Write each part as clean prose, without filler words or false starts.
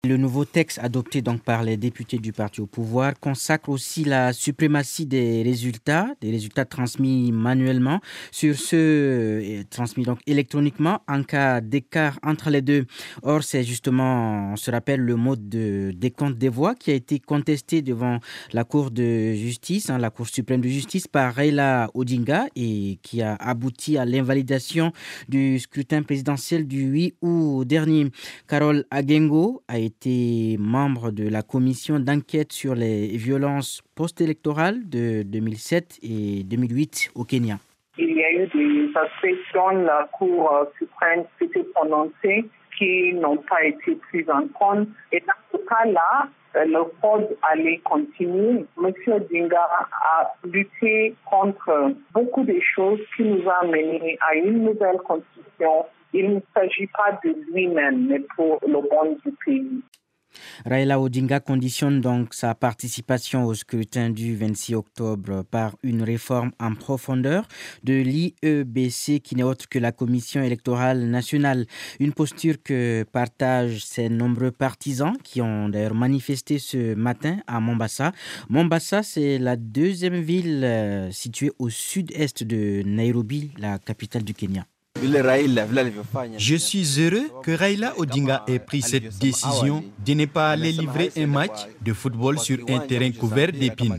Le nouveau texte adopté donc par les députés du parti au pouvoir consacre aussi la suprématie des résultats transmis manuellement sur ceux transmis donc électroniquement en cas d'écart entre les deux. Or, c'est justement, on se rappelle, le mode de décompte des voix qui a été contesté devant la Cour de justice, la Cour suprême de justice par Raila Odinga et qui a abouti à l'invalidation du scrutin présidentiel du 8 août dernier. Carole Agengo a été membre de la commission d'enquête sur les violences post-électorales de 2007 et 2008 au Kenya. Il y a eu des aspects dont la Cour suprême s'était prononcée qui n'ont pas été pris en compte. Et dans ce cas-là, le fraude allait continuer. Monsieur Odinga a lutté contre beaucoup de choses qui nous a menés à une nouvelle constitution. Il ne s'agit pas de lui-même, mais pour le bon du pays. Raila Odinga conditionne donc sa participation au scrutin du 26 octobre par une réforme en profondeur de l'IEBC qui n'est autre que la Commission électorale nationale. Une posture que partagent ses nombreux partisans qui ont d'ailleurs manifesté ce matin à Mombasa. Mombasa, c'est la deuxième ville située au sud-est de Nairobi, la capitale du Kenya. Je suis heureux que Raila Odinga ait pris cette décision de ne pas aller livrer un match de football sur un terrain couvert d'épines.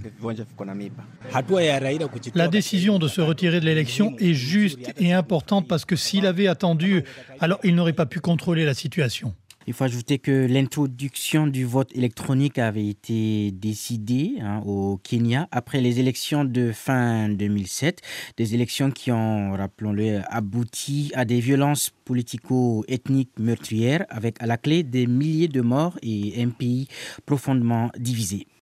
La décision de se retirer de l'élection est juste et importante parce que s'il avait attendu, alors il n'aurait pas pu contrôler la situation. Il faut ajouter que l'introduction du vote électronique avait été décidée au Kenya après les élections de fin 2007, des élections qui ont, rappelons-le, abouti à des violences politico-ethniques meurtrières avec à la clé des milliers de morts et un pays profondément divisé.